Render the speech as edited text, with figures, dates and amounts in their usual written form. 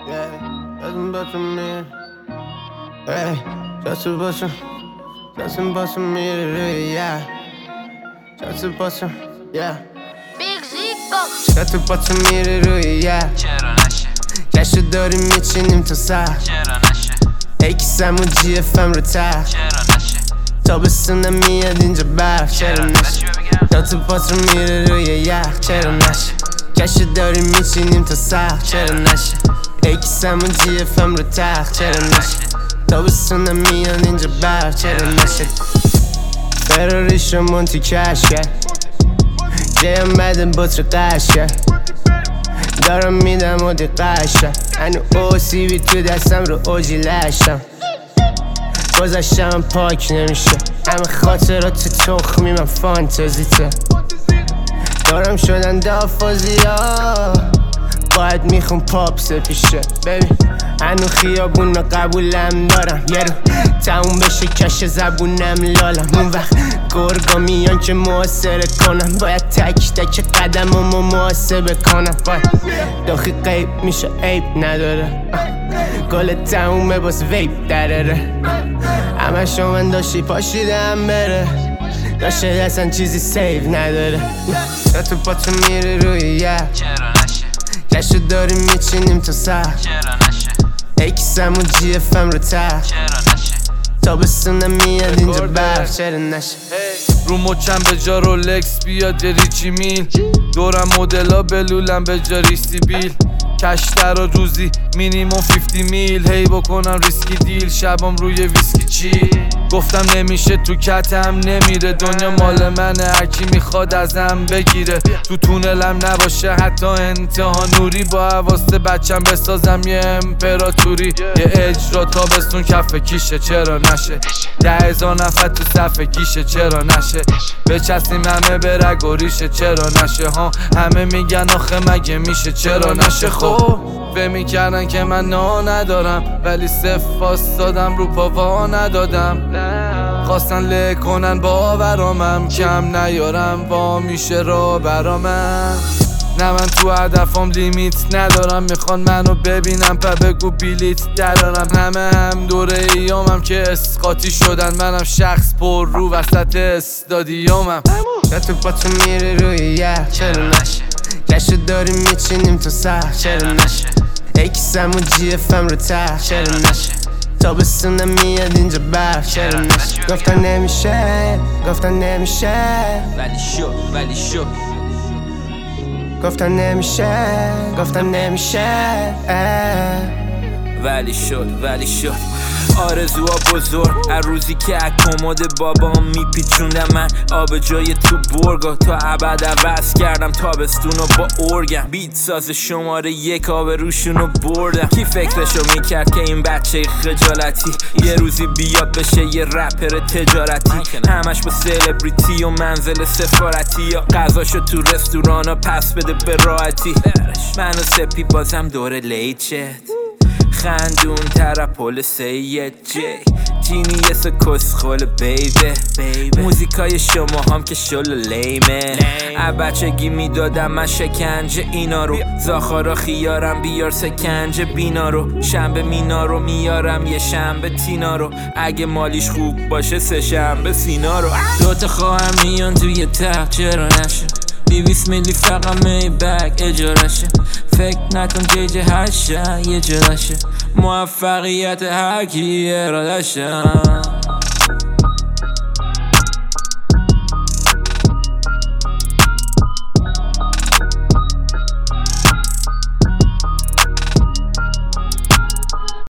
Yeah, doesn't bust me. Hey, just a bust me, yeah. Just a bust, yeah. Big Zico. Just a bust me, yeah. چرا نشه جشو داریم میچینیم تا سر چرا نشه ای کسمون جی اف ام رو تر چرا نشه تابستونم میاد اینجا برف چرا نشه دوتا پاس رو میره روی یخ چرا نشه جشو داریم میچینیم تا سر چرا نشه ای کسمون جی اف ام رو تر چرا نشه تابستونم میاد اینجا برف چرا نشه فراریش رو مونتی کش کرد جیم بدن بطر قش کرد دارم میدم و دقشم هنو او سی بی تو دستم رو اوجی لشم گذشتم پاک نمیشه همه خاطرات تخمی من فانتزیته دارم شدن دافازی ها باید میخون پاپس پیشه ببین هنو خیابون رو قبولم دارم یه رو تموم بشه کش زبونم لالم اون وقت گرگا میان که محاصره کنم باید تک تک قدم رو محاسبه کنم باید داخل قیب میشه عیب نداره گل تمومه باز ویب دراره همه شما داشتی پاشیدم بره داشته اصلا چیزی سیو نداره تو پاتو میره روی یه چرا نشه جشو داریم میچینیم تا سر چرا نشه ای کسمون جی اف ام رو تر چرا نشه تابستونم میاد اینجا برف چرا نشه رو مچم به جا رولکس بیاد ریچی میل دورم مدلا بلولم به جا ریسی بیل کشتر و روزی مینیموم 50 میل هی بکنم ریسکی دیل شبام روی ویسکی چی گفتم نمیشه تو کتم نمیره دنیا مال منه هرکی میخواد ازم بگیره تو تونلم نباشه حتی انتها نوری با حواسته بچم بسازم یه امپراتوری یه اجرا تابستون کف کیشه چرا نشه 10,000 نفر تو صف گیشه چرا نشه بچستیم همه به رگ و ریشه چرا نشه ها همه میگن آخه مگه میشه چرا نشه خب فهم میکردن که من ندارم ولی صف دادم رو پا ندادم خواستن له کنن باورامم کم نیارم وا میشه را برامم نه من تو هدفم لیمیت ندارم میخوان منو ببینم بگو بیلیت درارم همه هم دوره ایامم که اسقاطی شدن منم شخص پر رو وسط استادیومم تو پاتو میره روی یه چرا نشه جشو داریم میچینیم تا سر چرا نشه ای کسمون جی اف ام رو تر چرا نشه تابستونم میاد اینجا برف چرا نشه گفتن نمیشه ولی شو گفتن نمیشه ولی شد آرزوها بزرگ هر روزی که اکماد بابام میپیچوندم من آب جای تو برگا تا ابد عوض کردم تابستونو با ارگم بیت ساز شماره 1 آب روشونو بردم کی فکرشو میکرد که این بچه خجالتی یه روزی بیاد بشه یه رپر تجارتی همش با سلبریتی و منزل سفارتی یا غذاشو تو رستورانا پس بده به راحتی منو سپی بازم دور لیچت خندون تر پل سید جینیس کسخول بیبه موزیکای شما هم که شل لیمه بچگی میدادم من شکنجه اینا رو زاخارا خیارم بیار سکنجه بینا رو شنبه مینا رو میارم یه شنبه تینا رو اگه مالیش خوب باشه 3 شنبه سینا رو دوتا خواهم میان توی تخت چرا نشه 200 میلی فقط می بگ اجارشه فکر نکن جیجه هر شا یه جلاشه موفقیت هرکی ارادشه